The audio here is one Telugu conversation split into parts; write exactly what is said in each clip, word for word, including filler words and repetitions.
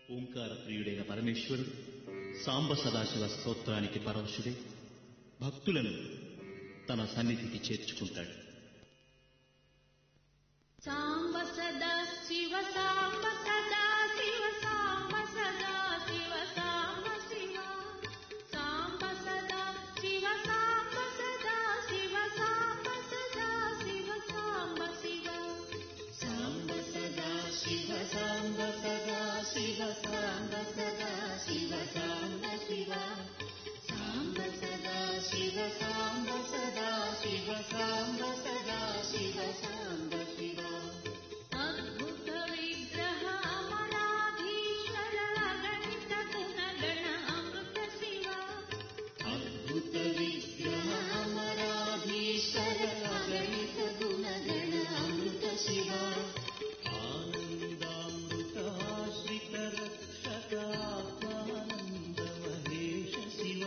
ఓంకార ప్రియుడైన పరమేశ్వరుడు సాంబ సదాశివ స్తోత్రానికి పరవశుడై భక్తులను తన సన్నిధికి చేర్చుకుంటాడు. సాంబ సదా శివ సాంబ సదా శివ సాంబ సదా శివ సాంబ శివ సాంబ సదా శివ సాంబ సదా శివ సాంబ సదా శివ సాంబ శివ సాంబ సదా శివ సాంబ సదా శివ సాంబ సదా శివ సాంబ శివ సాంబ సదా శివ సాంబ సదా శివ సాంబ సదా శివ సాంబ శివ అద్భుత విగ్రహ అమరాధీశ్వర అగణిత గుణగణ అమృత శివ అద్భుత విగ్రహ అమరాధీశ్వర అగణిత గుణగణ అమృత శివ ఆనందామృతాశ్రిత రక్షక ఆత్మానంద మహేశ శివ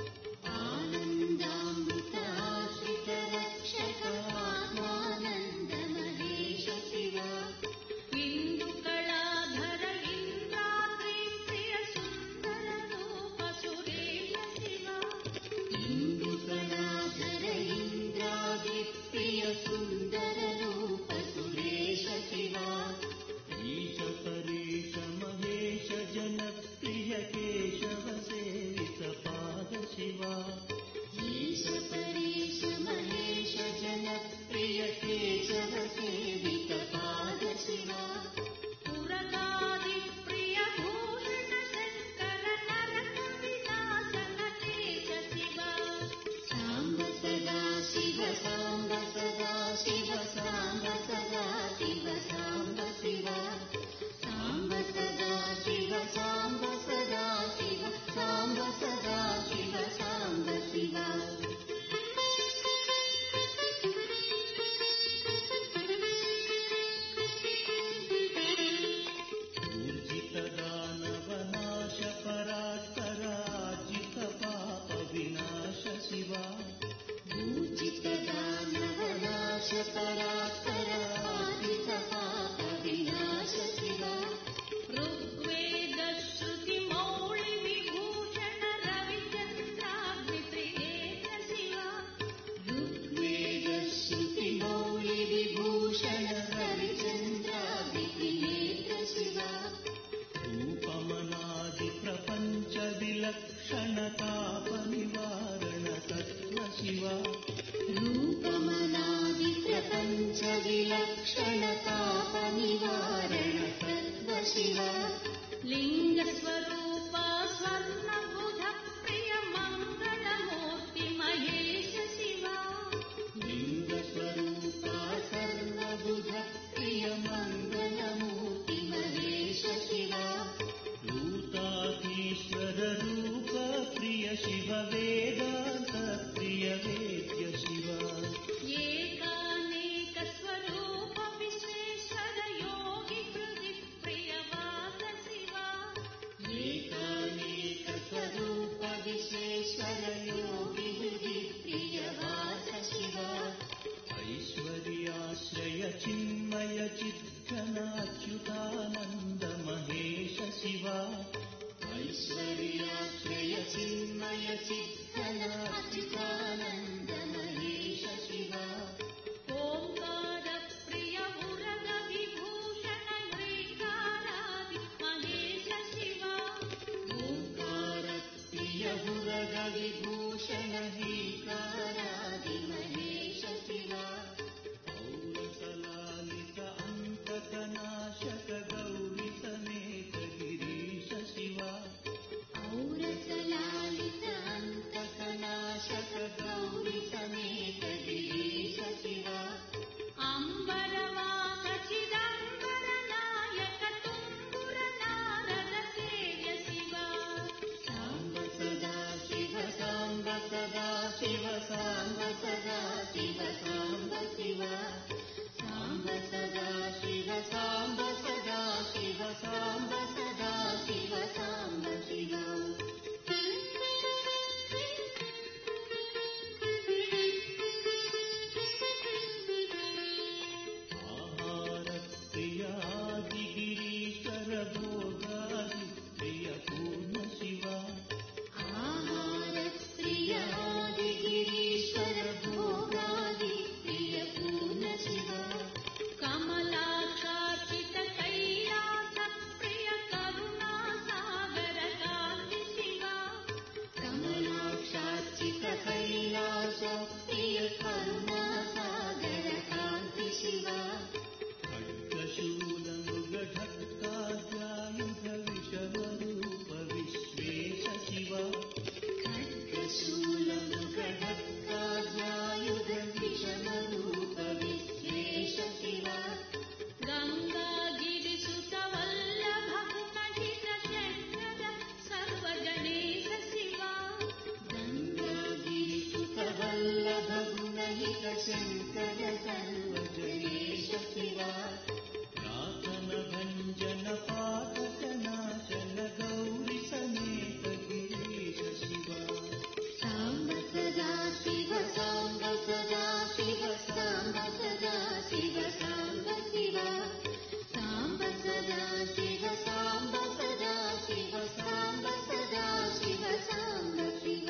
ఆనందామృతాశ్రిత రక్షక ఆత్మానంద మహేశ శివ ఇందు కళాధర ఇంద్రాద్రి ప్రియ సుందర రూప సురేశ శివ ఇందు కళాధర ఇంద్రాద్రి ప్రియ సుందర రూప సురేశ శివ ఈశ పరేశ మహేశ జన ప్రియ కేశవ సేవిత పాద శివ ఈశ పరేశ మహేశ జన ప్రియ కేశవ సేవిత పాద శివ పురకాది ప్రియ భూషణ శంకర నరక వినాశన కేశ శివ సాంబ సదా శివ సాంబ సదా శివ సాంబ సదా శివ సాంబ శివ సాంబ సదా శివ సాంబ సదా శివ సాంబ సదా శివ సాంబ శివ ఊర్జిత దానవ నాశ పరాత్పరాజిత పాప వినాశ శివ ఊర్జిత దానవ నాశ పరాత్పరాజిత పాప వినాశ శివ ఋగ్వేద శృతి మౌళి విభూషణ రవిచంద్రాగ్ని త్రినేత్ర శివ ఋగ్వేద శృతి మౌళి విభూషణ రవిచంద్రాగ్ని త్రినేత్ర శివ రూపమనాది ప్రపంచ విలక్షణ తాప నివారణ తత్వ శివ రూపమనాది ప్రపంచ విలక్షణ తాప నివారణ తత్వ శివ లింగ స్వరూప స్వర్ణ బుధ ప్రియ మంగళమూర్తి మహేశ శివ లింగ స్వరూప స్వర్ణ బుధ ప్రియ మంగళమూర్తి మహేశ శివ భూతాధీశ్వర రూప ప్రియ శివ వేదాంత ప్రియ వేద్య శివ ఏకానేక స్వరూప విశ్వేశ్వర యోగి హృది ప్రియ వాస శివ ఏకానేక స్వరూప విశ్వేశ్వర యోగి హృది ప్రియ వాస శివ ఐశ్వర్యాశ్రయ చిన్మయ చిద్ఘనాచ్యుతానంద మహేశ శివ ఐశ్వర్యాశ్రయ చిన్మయ చిద్ఘనాచ్యుతానంద మహేశ శివ ఓంకార ప్రియ ఉరగ విభూషణ శ్రీకారాది మహేశ శివ ఓంకార ప్రియ ఉరగ విభూషణ శ్రీకారాది మహేశ శివ పౌరసలాలిత అంతకనాశక గౌరి సమేత గిరీశ శివ ఔరసలాలిత అంతకనాశక గౌరి సమేత గిరీశ శివ అంబరవాక చిదంబర నాయక తుంగుర నారద సేవ్య శివ సాంబ సదా శివ సాంబ సదా శివ సాంబ సదా శివ సాంబ శివ సాంబ సదా శివ సాంబ సదా శివ సాంబ సదా శివ సాంబ శివ ఆహార ప్రియాది గిరీశర భోగాది శంకర సర్వజనేశ శివ రాతన భంజన పాతక నాశన గౌరి సమేత గిరీశ శివ సాంబ సదా శివ సాంబ సదా శివ సాంబ సదా శివ సాంబ శివ సాంబ సదా శివ సాంబ సదా శివ సాంబ సదా శివ సాంబ శివ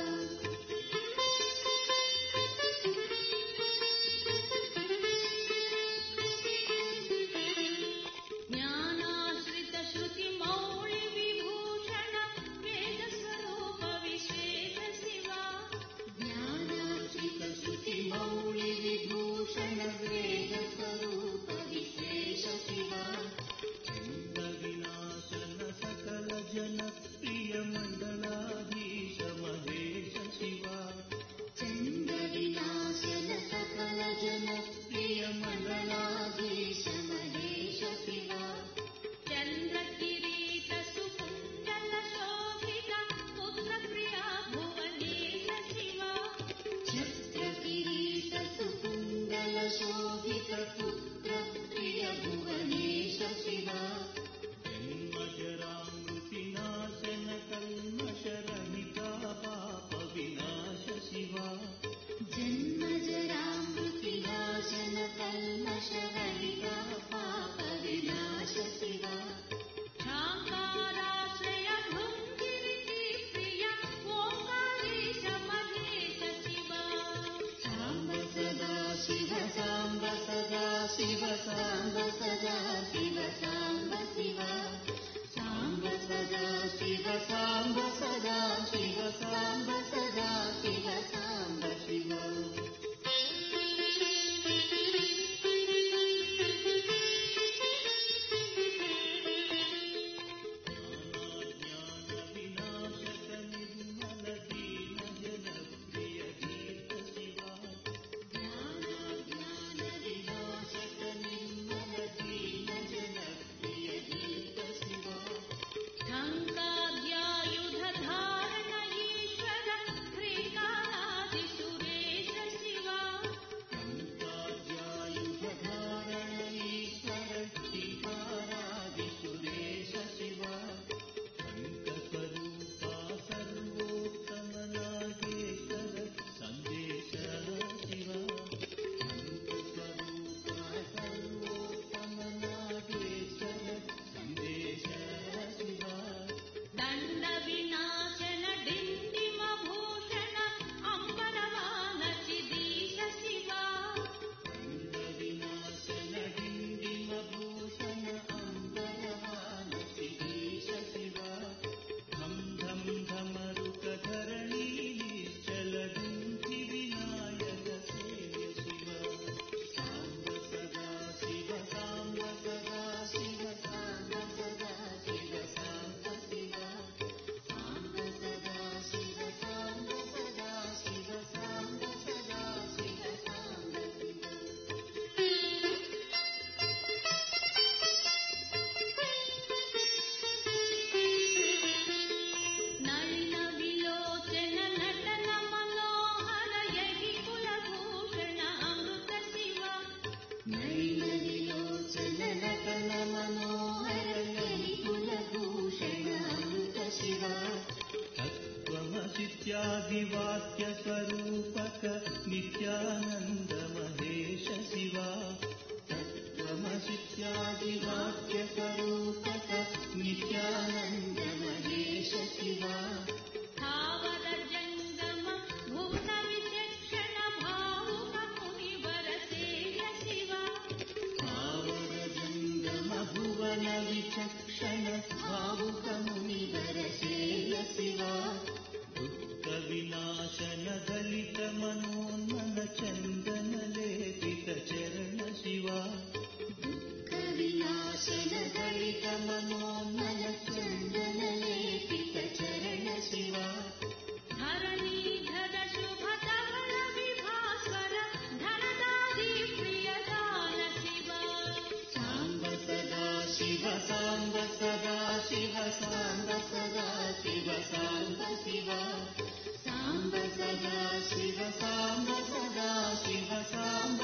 జ్ఞానాశ్రిత శృతి మౌళి విభూషణ వేద స్వరూప విశేష శివ జ్ఞానాశ్రిత శృతి మౌళి విభూషణ వేద స్వరూప విశేష శివ చండ వినాశన సకల జన ప్రియ మండలాధీశ మహేశ శివ చండ వినాశన సకల జన ప్రియ మండలాధీశ మహేశ శివ చంద్ర కిరీట సుకుండల శోభిత పుత్ర ప్రియా భువనేశ శివ ఛత్ర కిరీట సుకుండల శోభిత పుత్ర ప్రియ భువనేశ శివ జన్మజరామృతి నాశన కల్మషరహిత పాప వినాశ శివ జన్మ జరామృతి నాశన కల్మష రహిత పాప వినాశ శివ శాంకారాశ్రయ భృంగిరితి ప్రియ ఓంకారేశ మహేశ శివ సాంబ సదా శివ సాంబ సదా శివ సాంబ సదా శివ సాంబ శివ సాంబ సదా శివ సాంబ సదా శివ సాంబ సదా శివ సాంబ శివ జ్ఞాన వినాశక నిర్మల దీన జన ప్రియ గీత శివ జ్ఞాన జ్ఞాన వినాశక నిర్మల దీన జన ప్రియ గీత శివ ఢంకాద్యాయుధ ధారణ ఈశ్వర శ్రీకారాది సురేశ శివ కంకాధ్యాయుధ ధారణ ఈశ్వర శ్రీకారాది సురేశ శివ కంకస్వరూపా సర్వోత్తమ నాగేశ్వర సందేశ శివ కంకస్వరూపా సర్వోత్తమ నాగేశ్వర సందేశ శివ దండ వినాశన డిండిమ భూషణ అంబరవాన చిదీశ శివ దండ వినాశన డిండిమ భూషణ అంబరవాన శిరీష శివ ధం ధం ధమరుక ధరణీ నిశ్చల దుంకి వినాయక సేవ్య శివ సాంబ సదా శివ సాంబ సదా శివ సాంబ సదా శివ సాంబ శివ సాంబ సదా శివ సాంబ సదా శివ సాంబ సదా శివ సాంబ శివ నయన విలోచన నటన మనోహర యగి కులభూషణ అమృత శివ నయన విలోచన నటన మనోహర యగి కులభూషణ అమృత శివ తత్వమసిత్యాదివాక్య స్వరూపక నిత్యానంద మహేశ శివ తత్వమసిత్యాదివాక్య స్వరూపక నిత్యానంద మహేశ శివ స్థావర జంగమ భువన విచక్షణ భావుక మునివర సేయ శివ స్థావర జంగమ భువన విచక్షణ భావుక మునివర సేయ శివ దుఃఖ వినాశన దళిత మనోన్మన చందన లేపిత చరణ శివ దుఃఖ వినాశన దళిత మనోన్మన చందన లేపిత చరణ శివ ధరణీధర శుభ ధవళ విభాస్వర ధనదాది ప్రియదాన శివ సాంబ సదా శివ సాంబ సదా శివ సాంబ సదా శివ సాంబ శివ సాంబ సదా శివ సాంబ సదా శివ సాంబ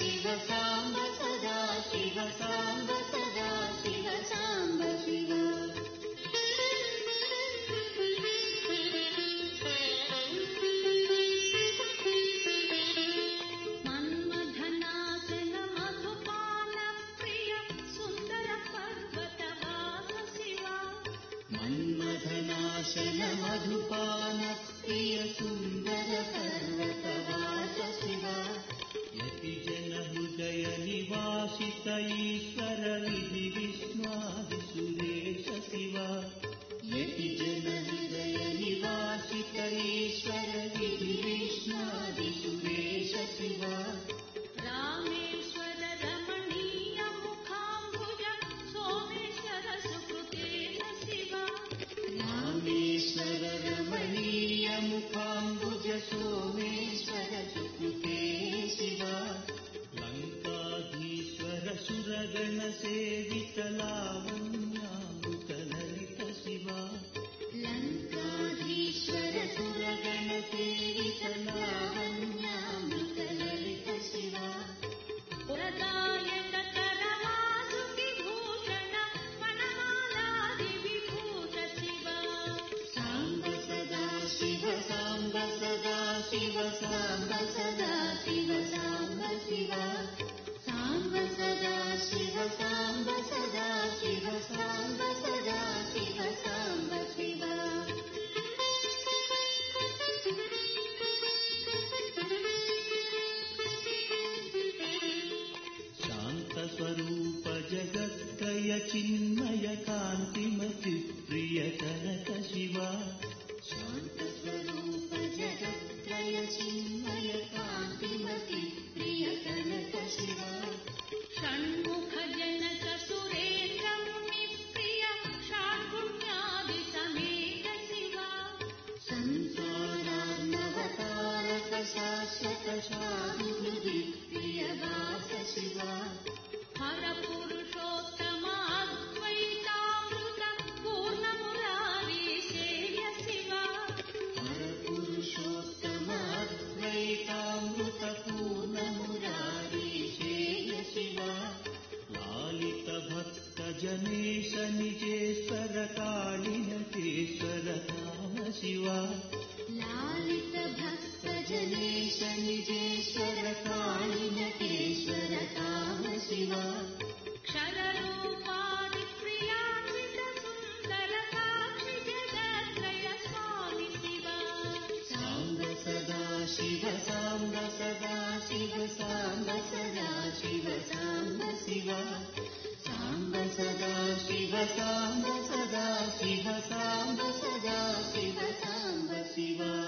शिव साम्ब सदा शिव साम्ब सदा शिव साम्ब शिव మన్మథనాశన మధుపాన ప్రియ సుందర పర్వతవాస శివ మన్మథనాశన మధుపాన ప్రియ సుందర పర్వతవాస శివ యతి జన హృదయ నివాసిత ఈశ్వర విధి విష్ణాది సురేశ శివ యతి జన హృదయ నివాసిత ఈశ్వర విధి విష్ణాది సురేశ శివ రామేశ్వర రమణీయ ముఖాంబుజ సోమేశ్వర సుకృతేన శివ రామేశ్వర రమణీయ ముఖాంబుజ సోమేశ్వర సుకృతే శివ లంకాధీశ్వర సురగణ సేవిత లావణ్యామృత లలిత శివ లంకాధీశ్వర సురగణ సేవిత లావణ్యామృత లలిత శివ ప్రదాయక కరవాసుకి భూషణ వనమాలాది విభూత శివ సాంబ సదా శివ సాంబ సదా శివ సాంబ సదా శివ సాంబ శివ సాంబ సదా శివ సాంబ సదా శివ సాంబ సదా శివ సాంబ శివ శాంత స్వరూప జగత్రయ చిన్మయ కాంతిమతి ప్రియ కనక శివ శాంత స్వరూప జగత్రయ చిన్మయ కాంతిమతి ప్రియ కనక శివ షణ్ముఖ జనక సురేంద్ర ముని ప్రియ షాఢ్గుణ్యాది సమేత శివ సంసారాన్నవతారక శాశ్వత శాంతి ప్రియదాస శివ హర పురుషోత్తమ అద్వైతామృత పూర్ణ మురారీ శేయ శివ హర పురుషోత్తమ అద్వైతామృత పూర్ణ మురారీ శేయ శివ లాలిత భక్త జనేశ నిజేశ్వర కాళినటేశ్వర కామ శివ లాలిత భక్త జనేశ నిజేశ్వర కాళినటేశ్వర కామ శివ క్షరరూపాది ప్రియాన్విత సుందర సాక్షి జగత్రయ స్వామి శివ సాంబ సదా శివ సాంబ సదా శివ సాంబ సదా శివ సాంబ శివ సాంబ సదా శివ సాంబ సదా శివ సాంబ సదా శివ సాంబ శివ